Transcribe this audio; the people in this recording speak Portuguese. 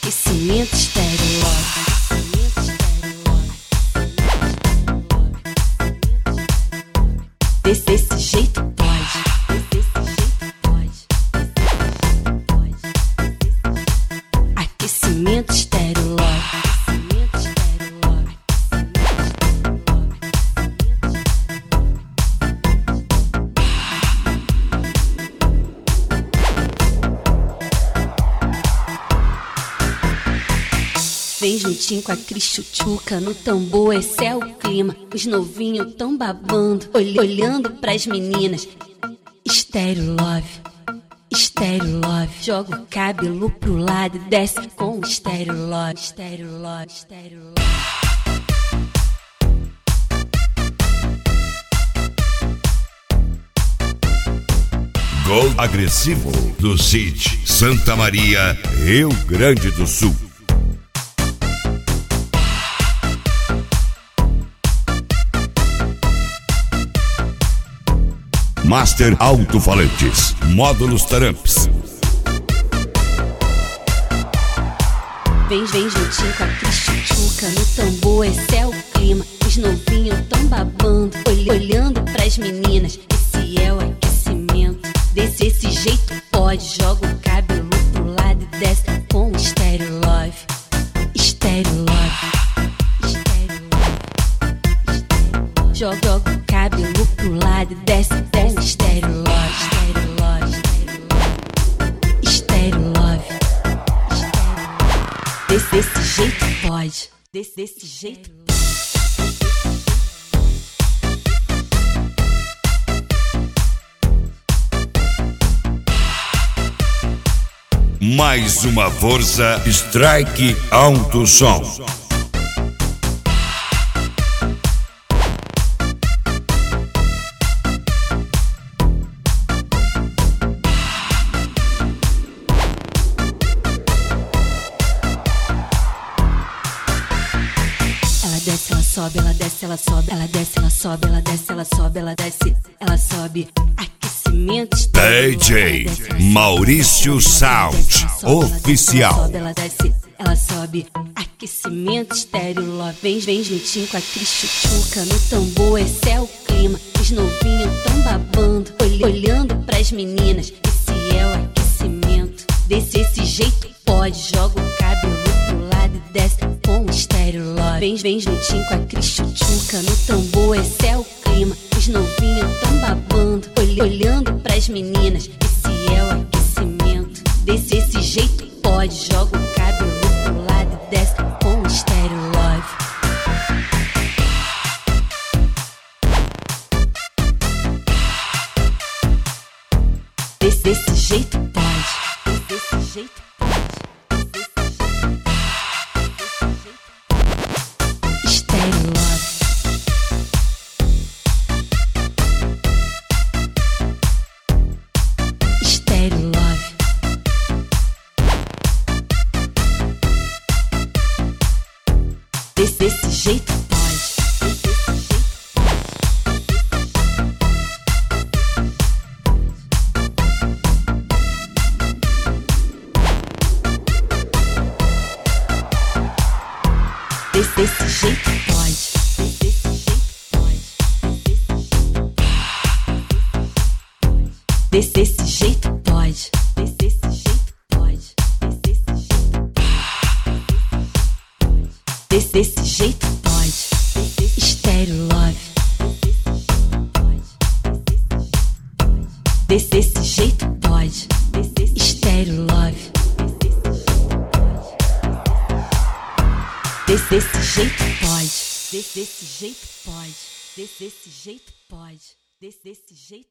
Aquecimento estéreo love. Desse jeito pode. Aquecimento estéreo love. Vem juntinho com a Cris Tchutchuca, no tambor esse é o clima. Os novinhos tão babando, olhando pras meninas. Estéreo love, estéreo love. Joga o cabelo pro lado e desce com estéreo love, estéreo love, estéreo love. Gol agressivo do City Santa Maria, Rio Grande do Sul. Master Alto-Falantes, módulos Taramps. Vem juntinho com a Cris Tchutchuca, no tambor esse é o clima. Os novinhos tão babando, olhando pras meninas. Esse é o aquecimento, desse jeito pode. Joga o cabelo pro lado e desce com estéreo love, estéreo love, estéreo love. Joga o cabelo pro lado e desce com estéreo love, estéreo love, estéreo love, estéreo love. Desse jeito pode, desse jeito pode. Mais uma força, Strike Alto Som. Ela sobe, ela desce, ela sobe, ela desce, ela sobe, ela desce, ela sobe, ela desce, ela sobe. Aquecimento estéreo. DJ Maurício Sound Oficial. Ela desce, ela sobe. Aquecimento estéreo love. Vem juntinho com a Cris Tchutchuca, no tambor esse é o clima. Os novinhos tão babando, olhando pras meninas. Esse é o aquecimento, desse jeito pode. Joga o cabelo pro lado e desce com estéreo love. Vem juntinho com a Cris Tchutchuca, no tambor esse é o clima. Os novinhos tão babando, olhando pras meninas. Esse é o aquecimento, desse jeito pode. Joga o cabelo pro lado e desce com estéreo love. Desse jeito pode, desse jeito pode. Estéreo love. Estéreo love. Desse jeito pode. Desse jeito pode. Desse jeito pode. Desse jeito pode. Desse jeito pode. Estéreo love. Desse jeito pode. Estéreo love. Desse jeito pode. Desse jeito pode. Desse jeito pode. Desse jeito